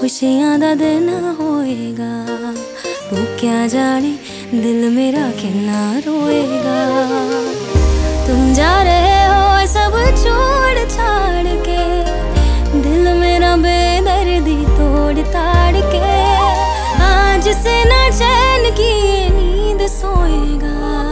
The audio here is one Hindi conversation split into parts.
खुशियां दा दिन होएगा। तू क्या जाने दिल मेरा कितना रोएगा। तुम जा रहे हो सब छोड़ छाड़ के, दिल मेरा बेदर्दी तोड़ ताड़ के। आज से ना चैन की ये नींद सोएगा।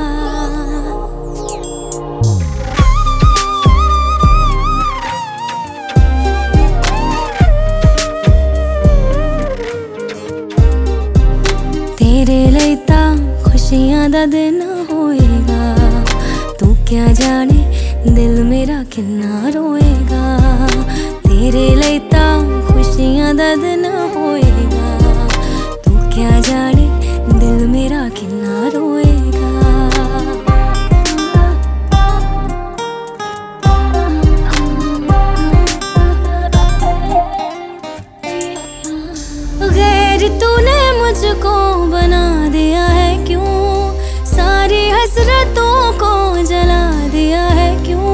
तेरे लैता खुशियां दा दिन होएगा। तू क्या जाने दिल मेरा कितना रोएगा। तेरे लैता खुशियां दा दिन होएगा। तू क्या जाने दिल मेरा कितना रोएगा। गैर तूने मुझको बना दिया है क्यों, सारी हसरतों को जला दिया है क्यों।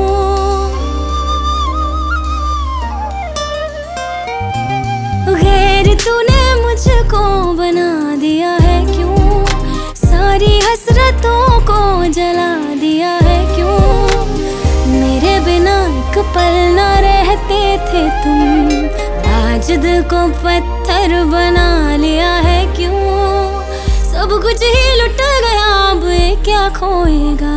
गैर तूने मुझको बना दिया है क्यों, सारी हसरतों को जला दिया है क्यों। मेरे बिना एक पल ना रहते थे तुम, आज दिल को पत्थर बना लिया है क्यों। सब कुछ ही लुट गया, अब ये क्या खोएगा।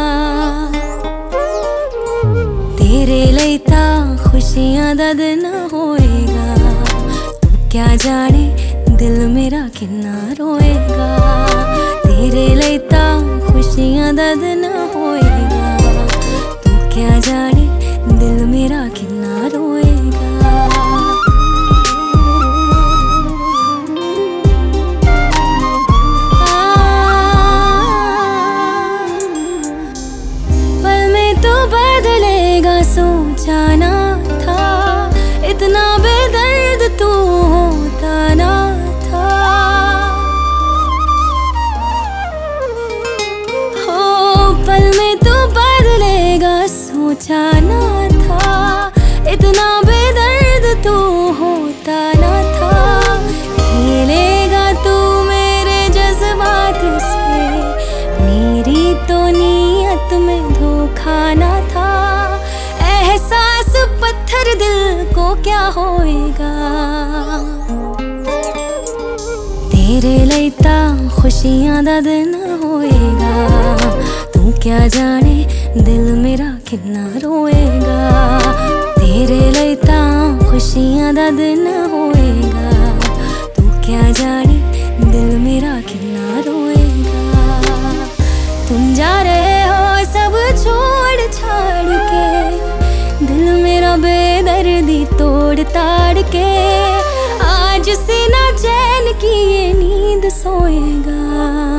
तेरे लैता खुशियां दा दिन होएगा। तू क्या जाने दिल मेरा कितना रोएगा। तेरे लैता खुशियां दा दिन होएगा। तू क्या जाने दिल मेरा कितना रोएगा। बदलेगा सोचा ना था, इतना बेदर्द तू होता ना था। हो पल में तू बदलेगा सोचा ना था, इतना बेदर्द तू होता ना था। खेलेगा तू मेरे जज्बात से, मेरी तो नीयत में धोखा ना था। एहसास पत्थर दिल को क्या होएगा। तेरे लैता खुशियां दा दिन होएगा। तू क्या जाने दिल मेरा कितना रोएगा। तेरे लैता खुशियां दा दिन होएगा। तू क्या जाने दिल मेरा कितना रोएगा। तुम जा रहे हो सब छोड़ छाड़ के, दिल मेरा बेदर्दी तोड़ ताड़ के। आज से ना चैन की ये नींद सोएगा।